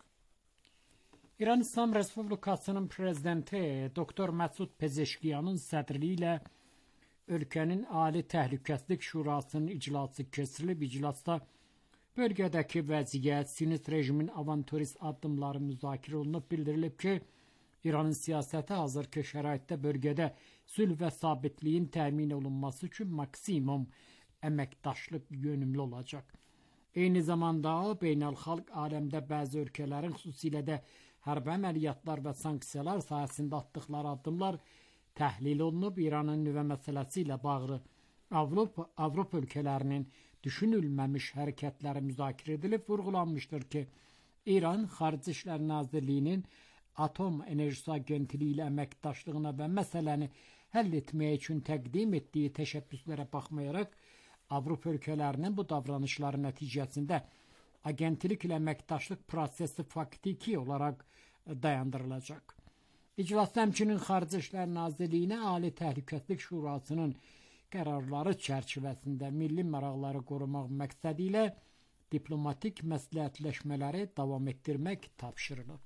İran İslam Respublikasının prezidenti Doktor Məsud Pezeşkiyanın sədrliyi ilə ölkənin Ali Təhlükəsizlik Şurasının iclası keçirilib. İclasda bölgədəki vəziyyət, Siyonist rejimin avanturist addımları müzakirə olunub. Bildirilib ki, İranın siyasəti hazırki şəraitdə bölgədə sülh və sabitliyin təmin olunması üçün maksimum əməkdaşlıq yönümlü olacaq. Eyni zamanda beynəlxalq aləmdə bəzi ölkələrin, xüsusilə də hərbi əməliyyatlar və sanksiyalar sahəsində atdıqları addımlar təhlil olunub. İranın nüvə məsələsi ilə bağlı Avropa ölkələrinin düşünülməmiş hərəkətləri müzakirə edilib. Vurğulanmışdır ki, İran Xarici İşlər Nazirliyinin Atom Enerjisi Agentliyi ilə əməkdaşlığına və məsələni həll etmək üçün təqdim etdiyi təşəbbüslərə baxmayaraq, Avropa ölkələrinin bu davranışları nəticəsində agentlik ilə əməkdaşlıq prosesi faktiki olaraq dayandırılacaq. İclasda həmçinin Xarici İşlər Nazirliyinə Ali Təhlükəsizlik Şurasının qərarları çərçivəsində milli maraqları qorumaq məqsədi ilə diplomatik məsləhətləşmələri davam etdirmək tapşırılıb.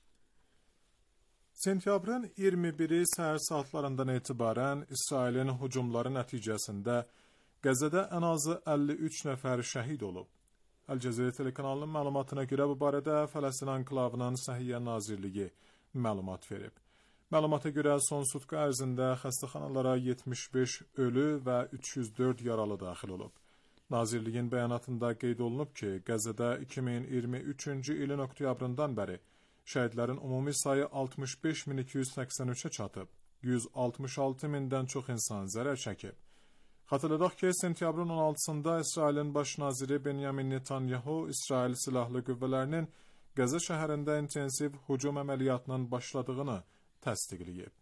Sentyabrın 21-i səhər saatlarından etibarən İsrailin hücumları nəticəsində Qəzzədə ən azı 53 nəfər şəhid olub. Əl-Cəzirə telekanalının məlumatına görə bu barədə Fələstin anklavının Səhiyyə Nazirliyi məlumat verib. Məlumata görə son sutka ərzində xəstəxanalara 75 ölü və 304 yaralı daxil olub. Nazirliyin bəyanatında qeyd olunub ki, Qəzzədə 2023-cü ilin oktyabrından bəri şəhidlərin ümumi sayı 65.283-ə çatıb, 166 mindən çox insan zərər çəkib. Xatırladaq ki, sentyabrın 16-sında İsrailin baş naziri Benyamin Netanyahu İsrail silahlı qüvvələrinin Qəzza şəhərində intensiv hücum əməliyyatının başladığını təsdiqləyib.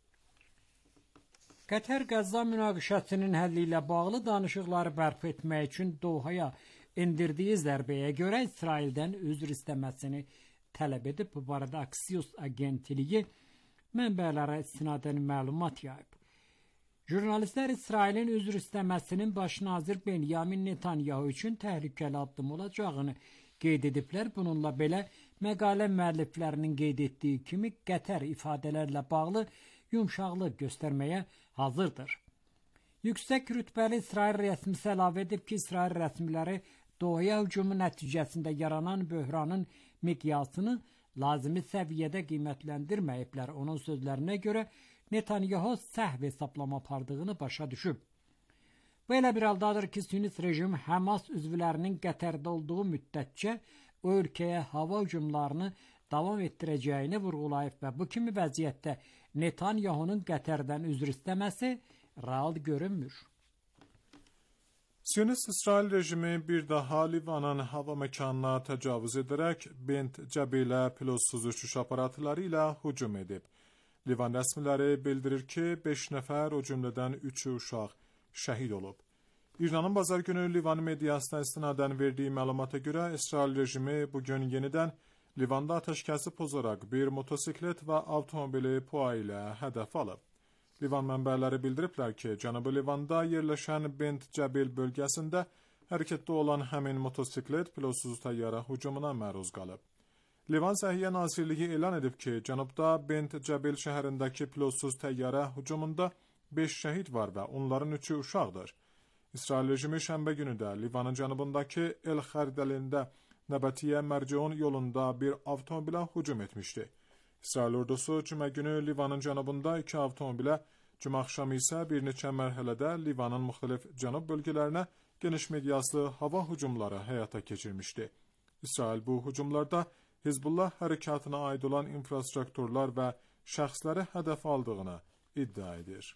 Qətər Qəzza münaqişəsinin həlli ilə bağlı danışıqları bərpa etmək üçün Dohaya endirdiyi zərbəyə görə İsraildən üzr istəməsini tələb edib. Bu barədə Axios agentliyi mənbələrə istinadən məlumat yayıb. Jurnalistlər İsrailin üzr istəməsinin baş nazir Benyamin Netanyahu üçün təhlükəli addım olacağını qeyd ediblər. Bununla belə məqalə müəlliflərinin qeyd etdiyi kimi Qətər ifadələrlə bağlı yumşaqlıq göstərməyə hazırdır. Yüksək rütbəli İsrail rəsmisi əlavə edib ki, İsrail rəsmiləri Dohaya hücumu nəticəsində yaranan böhranın miqyasını lazımi səviyyədə qiymətləndirməyiblər. Onun sözlərinə görə Netanyahu səhv hesablama apardığını başa düşüb. Belə bir haldadır ki, Siyonist rejim Hamas üzvlərinin Qətərdə olduğu müddətcə o ölkəyə hava hücumlarını davam etdirəcəyini vurğulayıb və bu kimi vəziyyətdə Netanyahunun Qətərdən üzr istəməsi real görünmür. Siyonist İsrail rejimi bir daha Livanın hava məkanına təcavüz edərək Bent Cəbilə pilotsuz uçuş aparatları ilə hücum edib. Livan rəsmiləri bildirir ki, 5 nəfər, o cümlədən 3 uşaq şəhid olub. İranın bazar günü Livan mediasına istinadən verdiyi məlumata görə İsrail rejimi bugün yenidən Livanda ateşkəsi pozaraq bir motosiklet və avtomobili PUA ilə hədəf alıb. Livan mənbələri bildiriblər ki, Cənubi Livanda yerləşən Bent Cəbil bölgəsində hərəkətdə olan həmin motosiklet pilotsuz təyyarə hücumuna məruz qalıb. Livan Səhiyyə Nazirliyi elan edib ki, cənubda Bent Cəbil şəhərindəki pilotsuz təyyarə hücumunda 5 şəhid var və onların 3-ü uşaqdır. İsrail rejimi şənbə günü də Livanın cənubundakı El-Xərdəlində Nəbətiyə Mərciun yolunda bir avtomobilə hücum etmişdi. İsrail ordusu cümə günü Livanın cənubunda 2 avtomobilə, cümə axşamı isə bir neçə mərhələdə Livanın müxtəlif cənub bölgələrinə geniş miqyaslı hava hücumları həyata keçirmişdi. İsrail bu hücumlarda Hizbullah hərəkatına aid olan infrastrukturlar və şəxsləri hədəf aldığını iddia edir.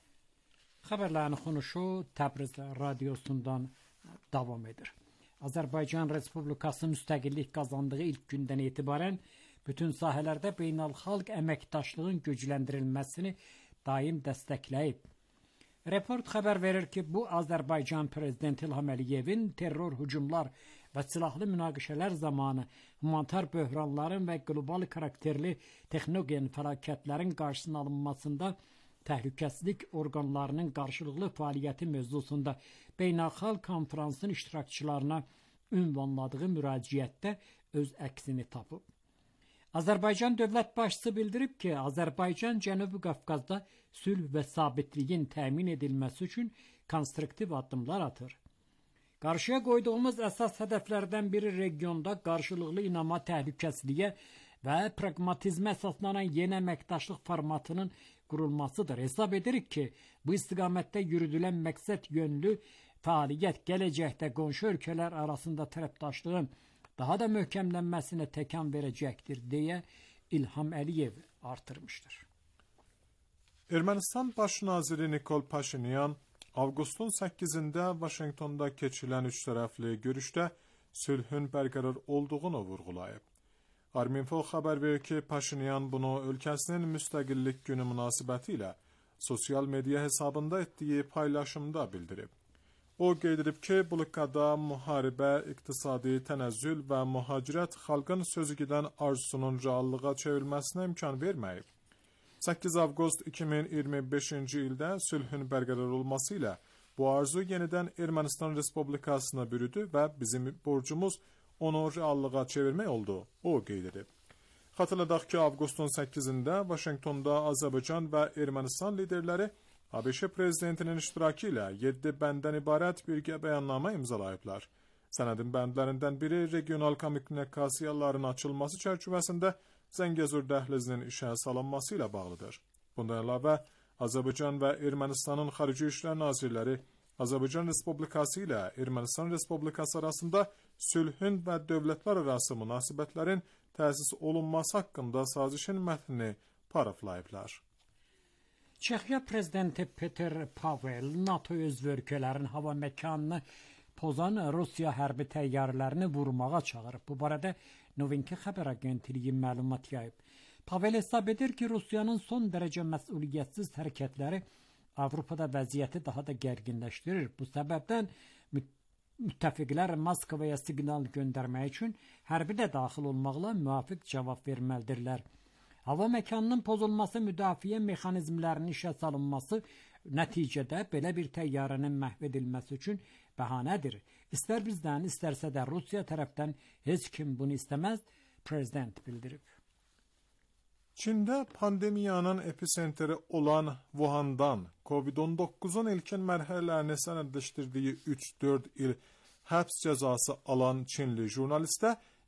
Xəbərlərin xunuşu Təbriz radiosundan davam edir. Azərbaycan Respublikası müstəqillik qazandığı ilk gündən etibarən bütün sahələrdə beynəlxalq əməkdaşlığın gücləndirilməsini daim dəstəkləyib. Report xəbər verir ki, bu Azərbaycan Prezidenti İlham Əliyevin terror hücumlar və silahlı münaqişələr zamanı humanitar böhranların və qlobal karakterli texnogen fəlakətlərin qarşısının alınmasında təhlükəsizlik orqanlarının qarşılıqlı fəaliyyəti mövzusunda beynəlxalq konferansın iştirakçılarına ünvanladığı müraciətdə öz əksini tapıb. Azərbaycan dövlət başçısı bildirib ki, Azərbaycan Cənubi Qafqazda sülh və sabitliyin təmin edilməsi üçün konstruktiv addımlar atır. Qarşıya qoyduğumuz əsas hədəflərdən biri regionda qarşılıqlı inama təhlükəsizliyə və pragmatizmə əsaslanan yeni əməkdaşlıq formatının qurulmasıdır. Hesab edirik ki, bu istiqamətdə yürüdülən məqsəd yönlü fəaliyyət gələcəkdə qonşu ölkələr arasında tərəfdaşlığın daha da möhkəmlənməsinə təkan verəcəkdir, deyə İlham Əliyev artırmışdır. Ermənistan Baş naziri Nikol Paşinyan avqustun 8-də Vaşinqtonda keçirilən 3 tərəfli görüşdə sülhün bərqərar olduğunu vurğulayıb. Arminfo xəbər verir ki, Paşinyan bunu ölkəsinin müstəqillik günü münasibəti ilə sosial media hesabında etdiyi paylaşımda bildirib. O qeyd edib ki, blokada müharibə, iqtisadi tənəzzül və mühacirət xalqın sözü gedən arzusunun reallığa çevrilməsinə imkan verməyib. 8 avqust 2025-ci ildə sülhün bərqərar olması ilə bu arzu yenidən Ermənistan Respublikasına bürüdü və bizim borcumuz onu reallığa çevirmək oldu, o qeyd edib. Xatırladaq ki, avqustun 8-də Vaşinqtonda Azərbaycan və Ermənistan liderləri ABŞ prezidentinin iştirakı ilə 7 bəndən ibarət birgə bəyannamə imzalayıblar. Sənədin bəndlərindən biri regional kommunikasiyaların açılması çərçivəsində Zəngəzur dəhlizinin işə salınması ilə bağlıdır. Bundan əlavə, Azərbaycan və Ermənistanın Xarici İşlər Nazirləri Azərbaycan Respublikası ilə Ermənistan Respublikası arasında sülhün və dövlətlər arası münasibətlərin təsis olunması haqqında sazişin mətnini paraflayıblar. Çexiya prezidenti Peter Pavel NATO üzv ölkələrin hava məkanını pozan Rusiya hərbi təyyarələrini vurmağa çağırıb. Bu barədə Novinki xəbər agentliyi məlumat yayıb. Pavel hesab edir ki, Rusiyanın son dərəcə məsuliyyətsiz hərəkətləri Avropada vəziyyəti daha da gərginləşdirir. Bu səbəbdən müttəfiqlər Moskvaya siqnal göndərmək üçün hərbi də daxil olmaqla müvafiq cavab verməlidirlər. Hava məkanının pozulması, müdafiə mexanizmlərinin işə salınması nəticədə belə bir təyyarənin məhv edilməsi üçün bəhanədir. İstər bizdən, istərsə də Rusiya tərəfdən heç kim bunu istəməz, prezident bildirib. Çində pandemiyanın epicentri olan Wuhan'dan COVID-19'un ilkin mərhələlərini sənədləşdirdiyi 3-4 il həbs cəzası alan Çinli jurnalistə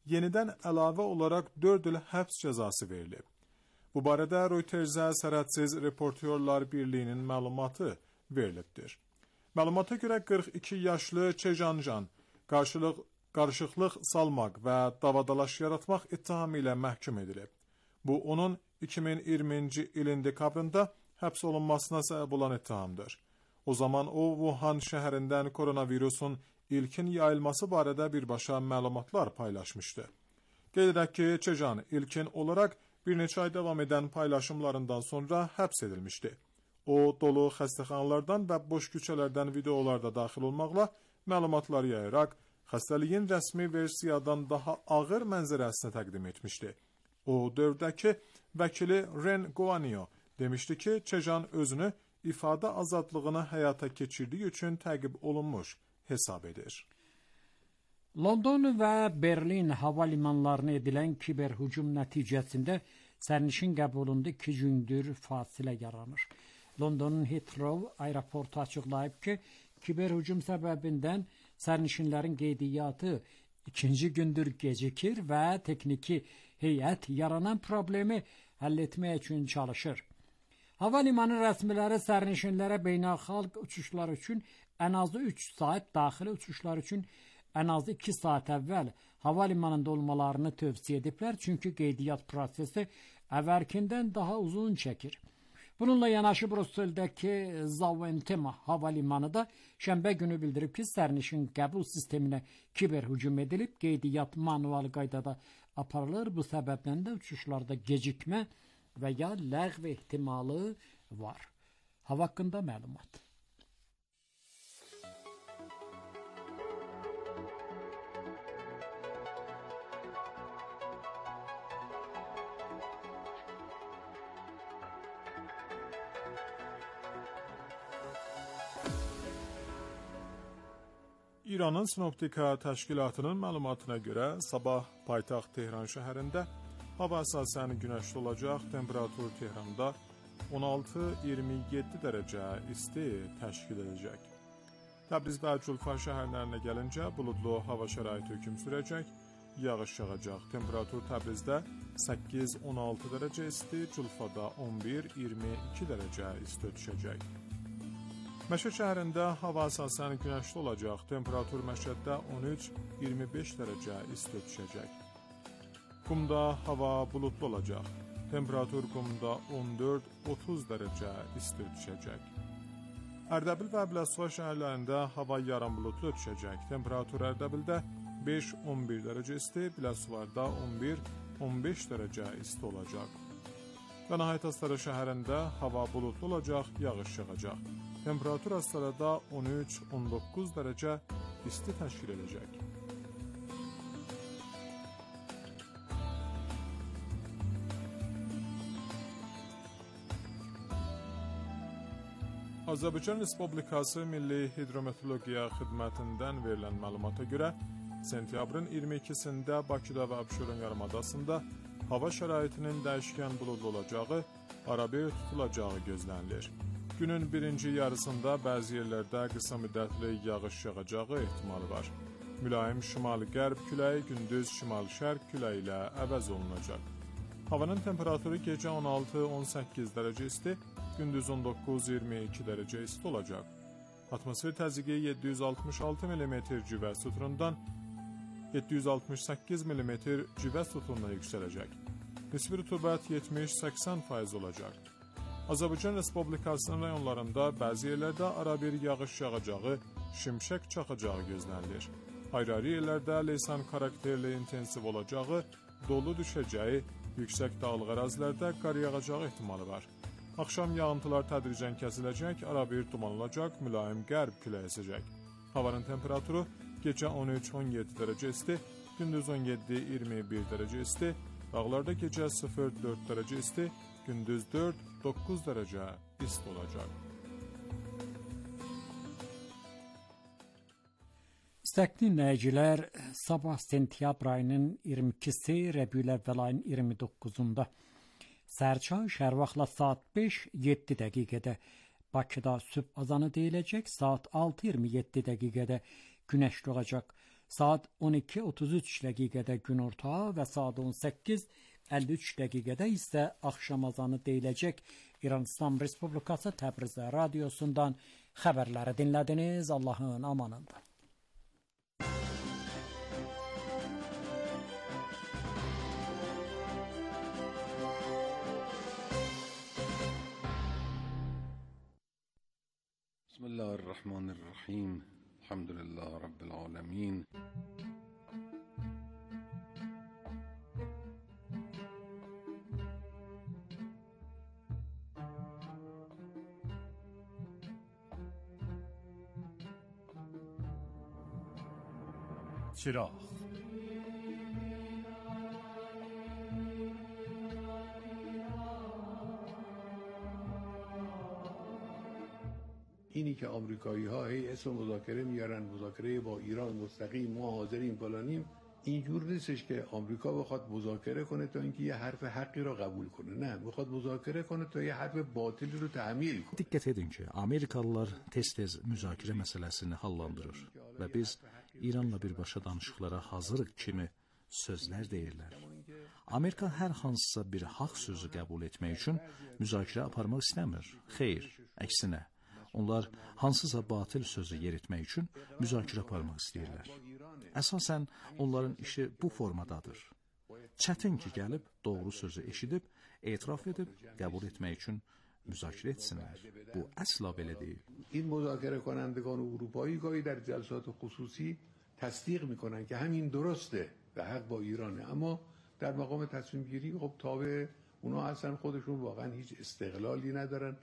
yenidən əlavə olaraq 4 il həbs cəzası verilib. Bu barədə Reutersə Sərhədsiz Reportyorlar Birliyinin məlumatı verilibdir. Məlumata görə 42 yaşlı Çejanjan qarışıqlıq salmaq və davadalaş yaratmaq ittihamı ilə məhkum edilib. Bu, onun 2020-ci ilin dekabrında həbs olunmasına səbəb olan ittihamdır. O zaman o, Wuhan şəhərindən koronavirusun ilkin yayılması barədə birbaşa məlumatlar paylaşmışdı. Qeyd edək ki, Çejan ilkin olaraq bir neçə ay davam edən paylaşımlarından sonra həbs edilmişdi. O, dolu xəstəxanalardan və boş küçələrdən videolarda daxil olmaqla məlumatlar yayaraq, xəstəliyin rəsmi versiyadan daha ağır mənzərəsini təqdim etmişdi. O dövrdəki vəkili Ren Guanio demişdi ki, Çejan özünü ifadə azadlığını həyata keçirdiyi üçün təqib olunmuş hesab edir. London və Berlin hava limanlarına edilən kiber hücum nəticəsində sərnişin qəbulunda 2 gündür fasilə yaranır. Londonun Heathrow aeroportu açıqlayıb ki, kiber hücum səbəbindən sərnişinlərin qeydiyyatı 2-ci gündür gecikir və texniki heyət yaranan problemi həll etmək üçün çalışır. Hava limanı rəsmiləri sərnişinlərə beynəlxalq uçuşlar üçün ən azı 3 saat, daxili uçuşlar üçün ən azı 2 saat əvvəl hava limanında olmalarını tövsiyə ediblər, çünki qeydiyyat prosesi əvvəlkindən daha uzun çəkir. Bununla yanaşı Brüsseldəki Zaventem hava limanı da şənbə günü bildirib ki, sərnişin qəbul sisteminə kiber hücum edilib, qeydiyyat manual qaydada aparılır. Bu səbəbdən də uçuşlarda gecikmə və ya ləğv ehtimalı var. Hava haqqında məlumat. İranın Sinoptika Təşkilatının məlumatına görə sabah paytaxt Tehran şəhərində hava əsasən günəşli olacaq, temperatur Tehranda 16-27 dərəcə isti təşkil edəcək. Təbriz və Culfa şəhərlərinə gəlincə buludlu hava şəraiti hökm sürəcək, yağış yağacaq. Temperatur Təbrizdə 8-16 dərəcə isti, Culfada 11-22 dərəcə isti düşəcək. Məşəd şəhərində hava əsasən günəşli olacaq, temperatur Məşəddə 13-25 dərəcə isti düşəcək. Qumda hava bulutlu olacaq, temperatur Qumda 14-30 dərəcə isti düşəcək. Ərdəbil və Biləsuvar şəhərlərində hava yarım bulutlu düşəcək, temperatur Ərdəbildə 5-11 dərəcə isti, Biləsuvarda 11-15 dərəcə isti olacaq. Qənaət Astara şəhərində hava bulutlu olacaq, yağış yağacaq. Temperatur Astarada 13-19 dərəcə isti təşkil edəcək. Azərbaycan Respublikası Milli Hidrometeorologiya Xidmətindən verilən məlumata görə, sentyabrın 22-sində Bakıda və Abşeron yarımadasında hava şəraitinin dəyişkən buludlu olacağı, arabir tutulacağı gözlənilir. Günün birinci yarısında bəzi yerlərdə qısa müddətli yağış yağacağı ehtimalı var. Mülayim şimal-qərb küləyi gündüz şimal-şərq küləyi ilə əvəz olunacaq. Havanın temperaturu gecə 16-18 dərəcə isti, gündüz 19-22 dərəcə isti olacaq. Atmosfer təzyiqi 766 mm civə sütunundan 768 mm civə sütununa yüksələcək. Nisbi rütubət 70-80% olacaq. Azərbaycan Respublikasının rayonlarında bəzi yerlərdə arabir yağış yağacağı, şimşək çaxacağı gözlənilir. Ayrı-ayrı yerlərdə leysan karakterli intensiv olacağı, dolu düşəcəyi, yüksək dağlıq ərazilərdə qar yağacağı ehtimalı var. Axşam yağıntılar tədricən kəsiləcək, arabir duman olacaq, mülayim qərb küləyi əsəcək. Havanın temperaturu gecə 13-17 dərəcə isti, gündüz 17-21 dərəcə isti, dağlarda gecə 0-4 dərəcə isti, gündüz 4-9 dərəcə isti olacaq. İstəkli dinləyicilər, sabah sentyabr ayının 22-si, Rəbiül-əvvəl ayının 29-unda səhərçay şəhər vaxtla saat 5-7 dəqiqədə Bakıda sübh azanı deyiləcək, saat 6-27 dəqiqədə günəş doğacaq. Saat 12:33 dəqiqədə günorta və saat 18:53 dəqiqədə isə axşam azanı deyiləcək. İran İslam Respublikası Təbriz radiosundan xəbərləri dinlədiniz. Allahın amanında. Bismillahirrahmanirrahim. Elhamdülillah Rabbil alemin. چراغ اینی که آمریکایی ها هی اسم مذاکره میارن، مذاکره با ایران مستقیم، ما حاضریم فلانیم، اینجور نیستش که آمریکا بخواد مذاکره کنه تا اینکه یه حرف حقی رو قبول کنه. نه، میخواد مذاکره کنه تا یه حرف باطلی رو تحمیل کنه. Diqqət edin ki, Amerikalılar tez-tez müzakirə məsələsini hallandırır və biz İranla birbaşa danışıqlara hazırıq kimi sözlər deyirlər. Amerika hər hansısa bir haqq sözü qəbul etmək üçün müzakirə aparmaq istəmir. Xeyr, əksinə. Onlar hansısa batil sözü yeritmək üçün müzakirə aparmaq istəyirlər. Əsasən onların işi bu formadadır. Çətin ki, gəlib doğru sözü eşidib, etiraf edib, qəbul etmək üçün müzakirə etsinlər. Bu əsla belə deyil. این مذاکره کنندگان اروپایی گاهی در جلسات خصوصی تصدیق میکنن که همین درسته و حق با ایرانه، اما در مقام تصمیم گیری خب تابع اونا هستن، خودشون واقعا هیچ استقلالی ندارن.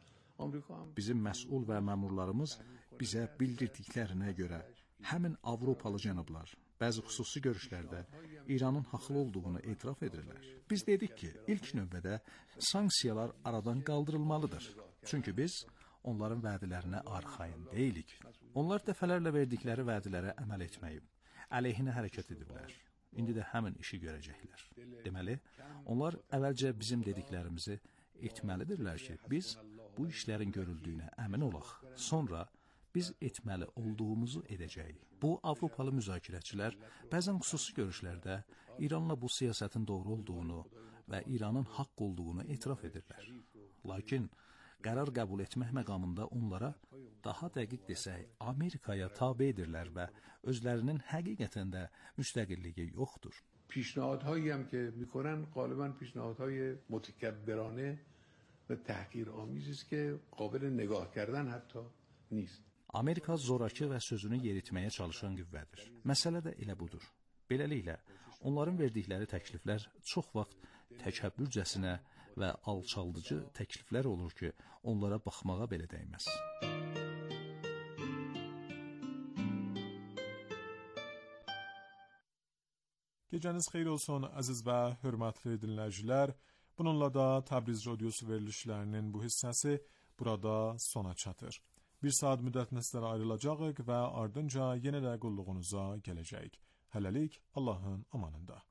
Bizim məsul və məmurlarımız bizə bildirdiklərinə görə həmin Avropalı cənablar bəzi xüsusi görüşlərdə İranın haqlı olduğunu etiraf edirlər. Biz dedik ki, ilk növbədə sanksiyalar aradan qaldırılmalıdır. Çünki biz onların vədlərinə arxayın deyilik. Onlar dəfələrlə verdikləri vədlərə əməl etməyib, əleyhinə hərəkət ediblər. İndi də həmin işi görəcəklər. Deməli, onlar əvvəlcə bizim dediklərimizi etməlidirlər ki, biz bu işlərin görüldüyünə əmin olaq. Sonra biz etməli olduğumuzu edəcəyik. Bu Avropalı müzakirəçilər bəzən xüsusi görüşlərdə İranla bu siyasətin doğru olduğunu və İranın haqq olduğunu etiraf edirlər. Lakin qərar qəbul etmək məqamında onlara, daha dəqiq desək, Amerikaya tabe edirlər və özlərinin həqiqətən də müstəqilliyi yoxdur. پیشنهادهایی هم که میکنن غالبا پیشنهادهای متکبرانه و تحقیرآمیزی است که قابل نگاه کردن حتی نیست. Amerika zorakı və sözünü yeritməyə çalışan qüvvədir. Məsələ də elə budur. Beləliklə, onların verdikləri təkliflər çox vaxt təkəbbürcəsinə və alçaldıcı təkliflər olur ki, onlara baxmağa belə dəyməz. Gecəniz xeyir olsun əziz və hörmətli dinləyicilər. Bununla da Təbriz Radiosu verilişlərinin bu hissəsi burada sona çatır. Bir saat müddətinə sizlərə ayrılacağıq və ardınca yenə də qulluğunuza gələcəyik. Hələlik Allahın amanında.